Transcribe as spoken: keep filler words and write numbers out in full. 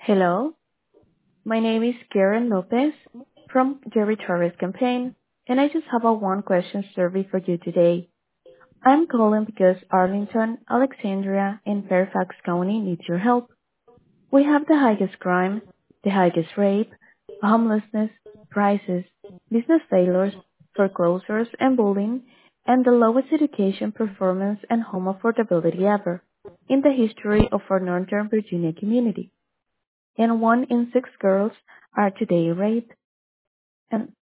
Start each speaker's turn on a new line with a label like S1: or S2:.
S1: Hello, my name is Karen Lopez from Jerry Torres campaign, and I just have a one question survey for you today. I'm calling because Arlington, Alexandria, and Fairfax County needs your help. We have the highest crime, the highest rape, homelessness, prices, business failures, foreclosures, and bullying, and the lowest education performance and home affordability ever in the history of our Northern Virginia community. And one in six girls are today raped, and